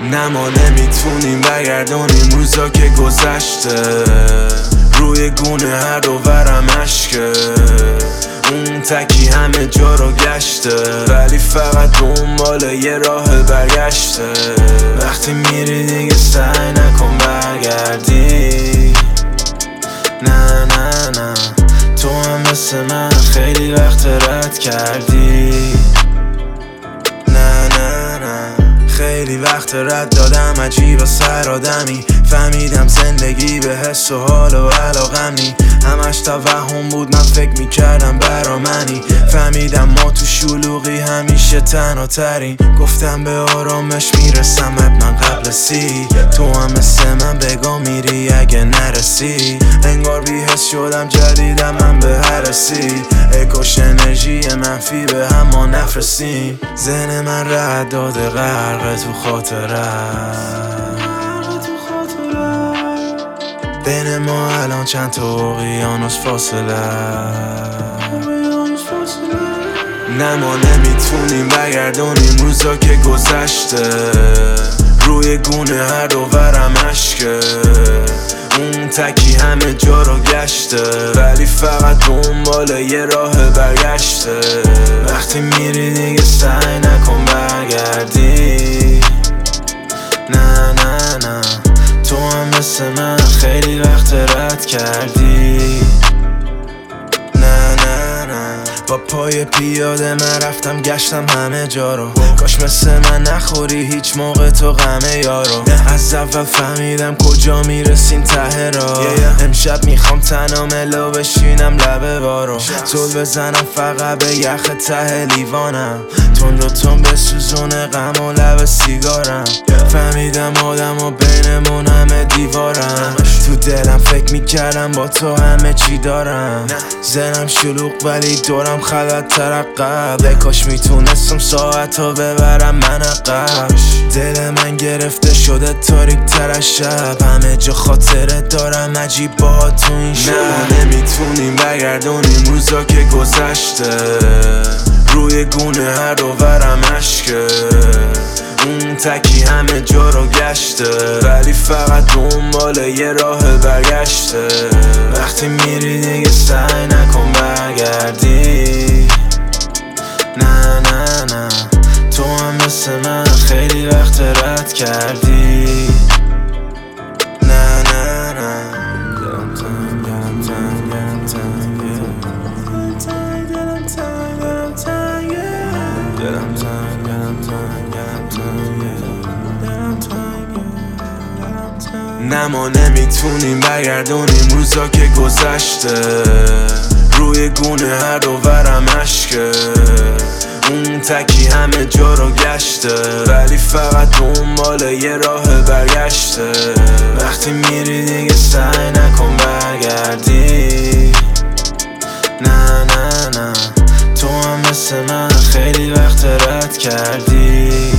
نه ما نمیتونیم برگردونیم روزا که گذشته، روی گونه هر دوورم عشقه، اون تکی همه جا رو گشته، ولی فقط دنبال یه راه برگشته. وقتی میری دیگه سعی نکن برگردی، نه نه نه، تو هم مثل من خیلی وقت رد کردی، نه نه نه، خیلی وقت رد دادم عجیب و سر آدمی، فهمیدم زندگی به حس و حال و علاقم نی، همش توهم بود من فکر میکردم برا منی، فهمیدم ما تو شلوغی همیشه تنها ترین، گفتم به آرامش میرسم حتما قبل سی، تو هم مثل من بگاه میری اگه نرسی، انگار بی حس شدم جدیدم من به هرسی، کاش انرژی منفی به هم ما نفرستیم، ذهن من رد داده غرق تو خاطرت، بین ما الان چند تا اقیانوس فاصله، نه ما نمیتونیم برگردونیم روزا که گذشته، روی گونه هر دوورم عشقه، اون تکی همه جا رو گشته، ولی فقط دنبال یه راه برگشته. وقتی میری دیگه سعی نکن برگردی، نه نه نه، تو هم مثل من خیلی وقت رد کردی، نه نه نه، با پای پیاده من رفتم گشتم همه جا رو، کاش مثل من نخوری هیچ موقع تو غم یارو، از اول فهمیدم کجا میرسیم ته را، امشب میخوام تنها ملو بشینم لبه بارو، زل بزنم فقط به یخ ته لیوانم، تند و تند بسوزونه غم و لب سیگارم، فهمیدم آدم و بینمون همه دیوارم، تو دلم فکر میکردم با تو همه چی دارم، ذهنم شلوغ ولی دورم خلط ترقب، کاش میتونستم ساعتو ببرم من عقب، دل من گرفته شده تاریک تر از شب، همه جا خاطره دارم عجیب با تو این شب، نه نمیتونیم برگردونیم روزا که گذشته، روی گونه هر دوورم عشقه، اون تکی همه جا رو گشته، ولی فقط دنبال یه راه برگشته. وقتی میری دیگه سعی نکن برگردی، نه نه نه، تو هم مثل من خیلی وقت رد کردی، نه نه نه، دلم تنگ دلم تنگ دلم تنگه، دلم تنگ دلم تنگه، دلم تنگ دلم تنگ دلم تنگه، دلم تنگه دلم تنگه، نه ما نمیتونیم برگردونیم روزا که گذشته، روی گونه هر دوورم عشقه، اون تکی همه جا رو گشته، ولی فقط دنبال یه راه برگشته. وقتی میری دیگه سعی نکن برگردی، نه نه نه، تو هم مثل من خیلی وقت رد کردی.